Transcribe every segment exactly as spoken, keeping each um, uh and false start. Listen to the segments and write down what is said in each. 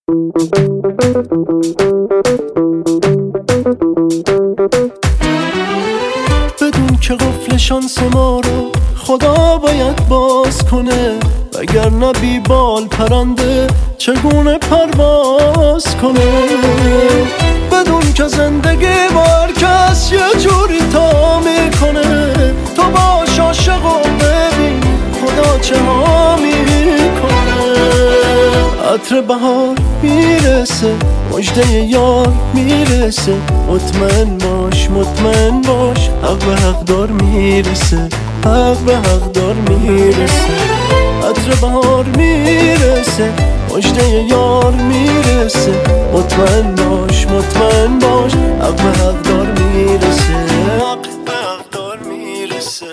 بدون که قفل شانس ما رو خدا باید باز کنه، وگرنه بی بال پرنده چگونه پرواز کنه. بدون که زندگی بار کس یه جوری تا میکنه، تو باش عاشق و ببین خدا چه ها میکنه. عطر بهار میرسه، مژده یار میرسه، مطمئن باش مطمئن باش، حق به حق دار میرسه، حق به حق دار میرسه. عطر بهار میرسه، مژده یار میرسه، مطمئن باش مطمئن باش، حق به حق دار میرسه، حق به حق دار میرسه.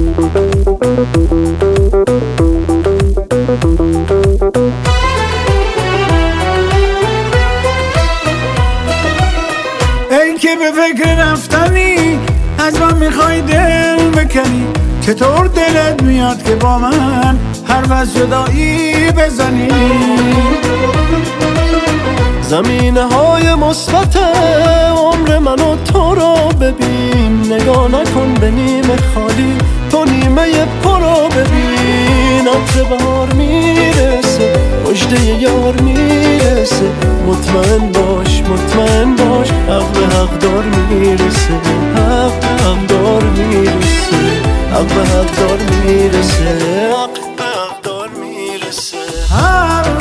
ای که به فکر رفتنی از من میخوای دل بکنی، چطور دلت میاد که با من حرف از جدایی بزنی؟ زمینه های مثبت عمر من و تو رو ببین، نگاه نکن به نیمه خالی، تو نیمه پر رو ببین. عطر بهار میرسه، مژده یار میرسه، مطمئن باش مطمئن باش، حق به حق دار میرسه، حق به حق دار میرسه، حق به حق دار میرسه، حق به حق دار میرسه، حق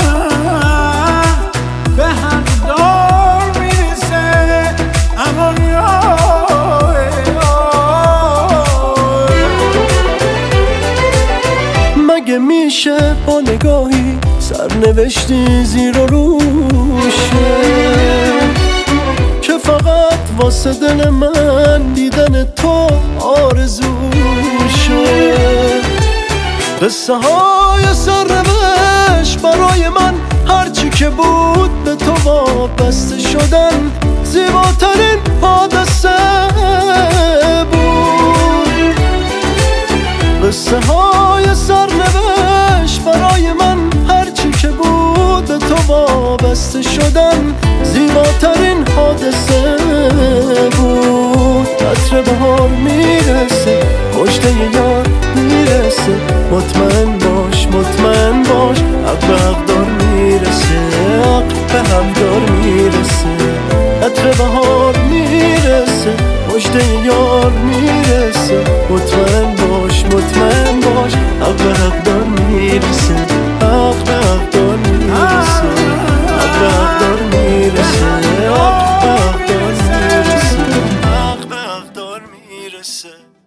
به حق دار میرسه. امان مگه میشه با نگاهی سرنوشتی زیر و روشه، که فقط واسه دل من دیدن تو آرزوشه. قصه های سرنوشت برای من هرچی که بود به تو وابسته شدن زیباترین حادثه بود. قصه های سرنوشت برای من هرچی که بود به تو وابسته شدن زیباترین حادثه بود. عطر بهار میرسه، مژده یار میرسه، مطمئن باش مطمئن باش، حق به حق دار میرسه، حق به حق دار میرسه. عطر بهار میرسه، مژده یار میرسه، مطمئن باش مطمئن باش، حق به حق دار میرسه، حق به حق دار میرسه، حق به حق دار میرسه، حق به حق دار میرسه، حق به حق دار میرسه.